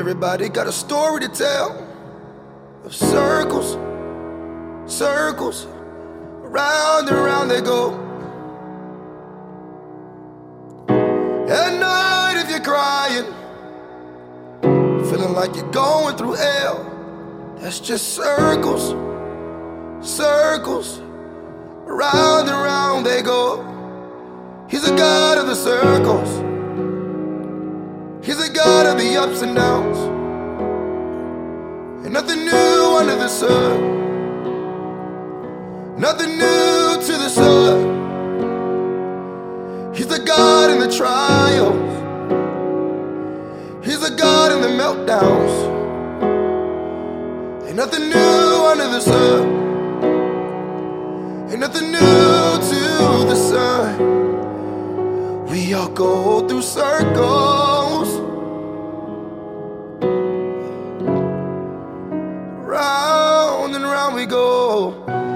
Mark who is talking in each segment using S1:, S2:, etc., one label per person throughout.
S1: Everybody got a story to tell of circles, circles, around and around they go. At night if you're crying, feeling like you're going through hell, that's just circles, circles, around and around they go. He's a God of the circles. He's a God of the ups and downs. Ain't nothing new under the sun. Nothing new to the sun. He's a God in the trials. He's a God in the meltdowns. Ain't nothing new under the sun. Ain't nothing new to the sun. We all go through circles, round and round we go.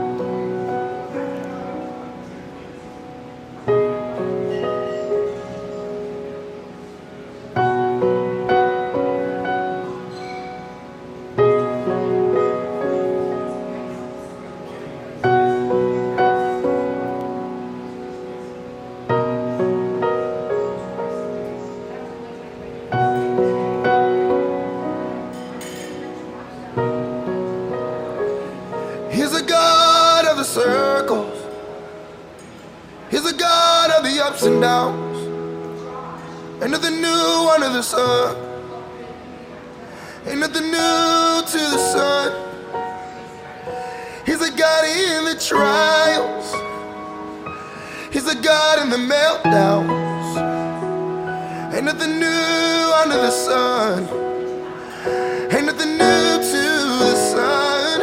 S1: He's a God of the circles. He's a God of the ups and downs. Ain't nothing new under the sun. Ain't nothing new to the sun. He's a God in the trials. He's a God in the meltdowns. Ain't nothing new under the sun. Ain't nothing new to the sun.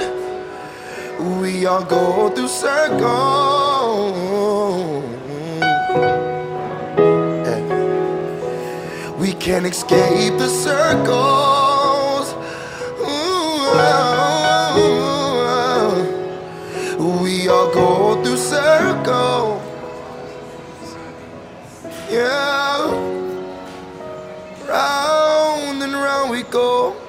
S1: We all go through circles. Yeah. We can't escape the circles. We all go through circles. Yeah. Round and round we go.